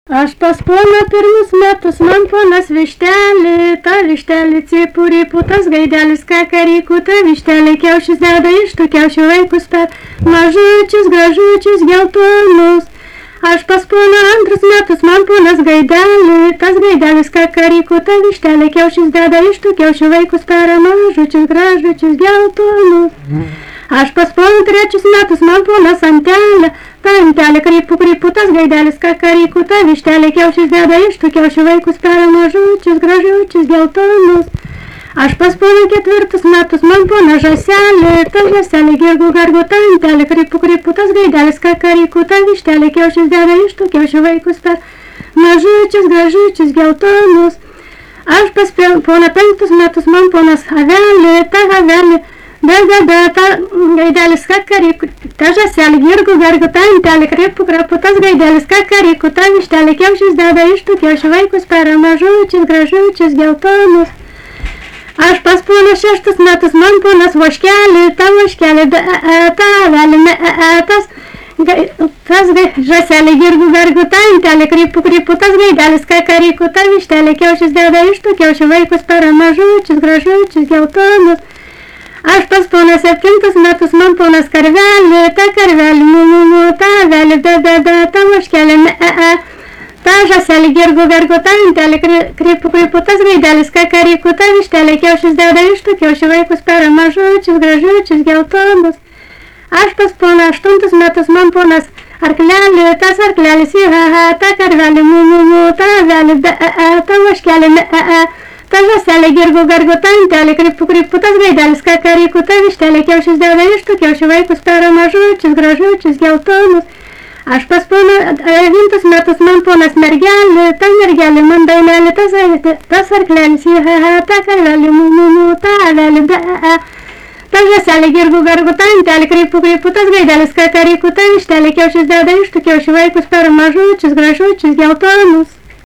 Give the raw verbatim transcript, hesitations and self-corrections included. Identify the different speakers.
Speaker 1: Aš pas poną pirmus metus, man ponas vištelė, ta vištelė cipuri, putas gaidelis kakarykų, ta vištelė kiaušius deda iš tų kiaušių vaikus per mažučius, gražučius, geltonus. Aš pas poną antrus metus, man ponas gaidelį, tas gaidelis kakarykų, ta vištelė kiaušius deda iš tų kiaušių vaikus per mažučius, gražučius, geltonus. Aš pas poną trečius metus, man ponas antelė, ta antelė krypų krypų, tas gaidelis kakarykų, ta vištelė kiaušius deda iš tų kiaušių vaikus per mažučius, gražučius, geltonus. Aš pas poną ketvirtus metus, man pona žąselė, ta žąselė girgų gargų, ta antelė krypų krypų, tas gaidelis kakarykų, ta vištelė kiaušius deda iš tų kiaušių vaikus per mažučius, gražučius, geltonus. Aš pas poną penktus metus, man ponas avelė, ta avelė, da, da, da, ta gaidelis kakarykų, ta žąselė girgų gargų, ta antelė krypų krypų, tas gaidelis kakarykų, ta vištelė kiaušius deda iš tų kiaušių vaikus per mažučius, gražučius, geltonus. Aš pas poną šeštus metus, man ponas voškelė, ta voškelė, da, a, ta avelė, me, a, a, tas, tas žąselė girgų gargų, ta antelė krypų krypų, tas gaidelis kakarykų, ta vištelė kiaušius deda iš tų kiaušių vaikus per mažučius, gražučius, geltonus. Aš pas poną septintus metus, man ponas karvelė, ta karvelė, mu, mu, mu, ta avelė, da, da, da, ta voškelė, me, a, a, ta žąselė girgų gargų, ta antelė krypų krypų, tas gaidelis kakarykų, ta vištelė kiaušius deda iš tų kiaušių vaikus per mažučius, gražučius, geltonus. Aš pas poną aštuntus metus, man ponas arklelė, tas arklelis, ha, ha, ta karvelė, mu, mu, mu, ta avelė, da, a, a, ta voškelė, me, a, a, ta žąselė girgų gargų, ta antelė krypų krypų, tas gaidelis kakarykų, ta vištelė kiaušius deda iš tų kiaušių vaikus per mažučius, gražučius, geltonus. Aš pas poną devintus metus, man ponas mergelė, ta mergelė, man dainelė, tas, tas arklelis, ha, ha, ta karvelė, mu, mu, mu, ta avelė, da, a, a, ta žąselė girgų gargų, ta antelė krypų krypų, tas gaidelis kakarykų, ta vištelė kiaušius deda iš tų kiaušių vaikus per mažučius, gražučius, geltonus.